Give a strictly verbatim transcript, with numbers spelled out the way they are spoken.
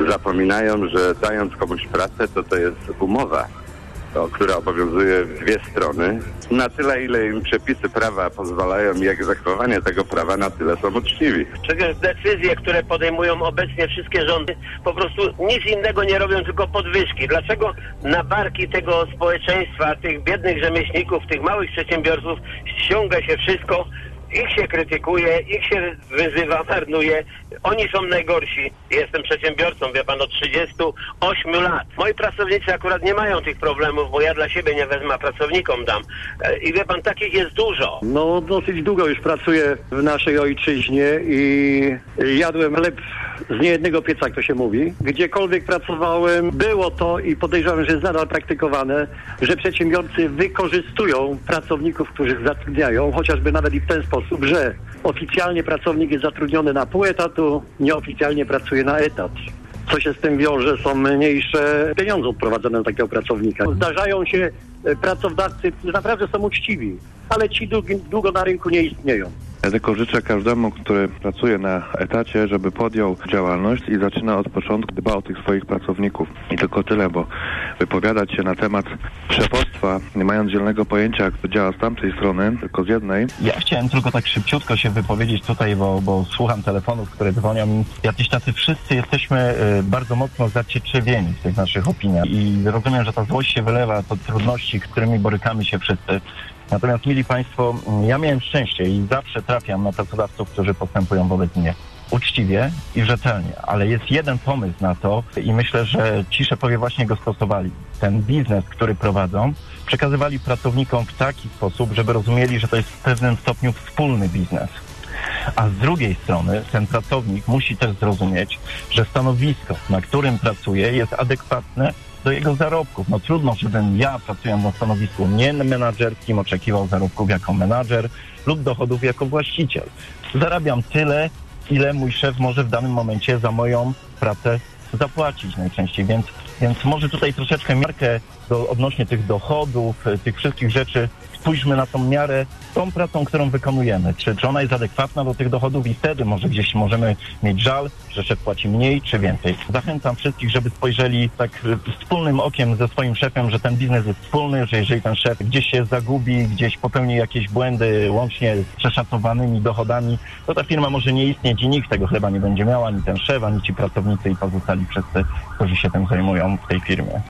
zapominają, że dając komuś pracę, to to jest umowa, to, która obowiązuje w dwie strony. Na tyle, ile im przepisy prawa pozwalają i egzekwowanie tego prawa, na tyle są uczciwi. Przecież decyzje, które podejmują obecnie wszystkie rządy, po prostu nic innego nie robią, tylko podwyżki. Dlaczego na barki tego społeczeństwa, tych biednych rzemieślników, tych małych przedsiębiorców ściąga się wszystko? Ich się krytykuje, ich się wyzywa, marnuje. Oni są najgorsi. Jestem przedsiębiorcą, wie pan, od trzydziestu ośmiu lat. Moi pracownicy akurat nie mają tych problemów, bo ja dla siebie nie wezmę, a pracownikom dam. I wie pan, takich jest dużo. No, dosyć długo już pracuję w naszej ojczyźnie i jadłem chleb z niejednego pieca, jak to się mówi. Gdziekolwiek pracowałem, było to i podejrzewam, że jest nadal praktykowane, że przedsiębiorcy wykorzystują pracowników, których zatrudniają, chociażby nawet i w ten sposób, że oficjalnie pracownik jest zatrudniony na pół etatu, nieoficjalnie pracuje na etat. Co się z tym wiąże? Są mniejsze pieniądze odprowadzone na takiego pracownika. Zdarzają się pracodawcy, którzy naprawdę są uczciwi, ale ci długo na rynku nie istnieją. Ja tylko życzę każdemu, który pracuje na etacie, żeby podjął działalność i zaczyna od początku, dba o tych swoich pracowników. I tylko tyle, bo wypowiadać się na temat szefostwa, nie mając zielonego pojęcia, jak to działa z tamtej strony, tylko z jednej. Ja chciałem tylko tak szybciutko się wypowiedzieć tutaj, bo, bo słucham telefonów, które dzwonią mi. Jacyś tacy wszyscy jesteśmy y, bardzo mocno zacietrzewieni w tych naszych opiniach i rozumiem, że ta złość się wylewa, to trudności, z którymi borykamy się wszyscy. Natomiast, mili Państwo, ja miałem szczęście i zawsze trafiam na pracodawców, którzy postępują wobec mnie uczciwie i rzetelnie, ale jest jeden pomysł na to i myślę, że ci szefowie właśnie go stosowali. Ten biznes, który prowadzą, przekazywali pracownikom w taki sposób, żeby rozumieli, że to jest w pewnym stopniu wspólny biznes. A z drugiej strony ten pracownik musi też zrozumieć, że stanowisko, na którym pracuje, jest adekwatne do jego zarobków. No trudno, żebym ja, pracując na stanowisku nie menadżerskim, oczekiwał zarobków jako menadżer lub dochodów jako właściciel. Zarabiam tyle, ile mój szef może w danym momencie za moją pracę zapłacić najczęściej, więc, więc może tutaj troszeczkę miarkę do, odnośnie tych dochodów, tych wszystkich rzeczy, spójrzmy na tą miarę, tą pracą, którą wykonujemy. Czy, czy ona jest adekwatna do tych dochodów i wtedy może gdzieś możemy mieć żal, że szef płaci mniej czy więcej. Zachęcam wszystkich, żeby spojrzeli tak wspólnym okiem ze swoim szefem, że ten biznes jest wspólny, że jeżeli ten szef gdzieś się zagubi, gdzieś popełni jakieś błędy łącznie z przeszacowanymi dochodami, to ta firma może nie istnieć i nikt tego chleba nie będzie miał, ani ten szef, ani ci pracownicy i pozostali wszyscy, którzy się tym zajmują w tej firmie.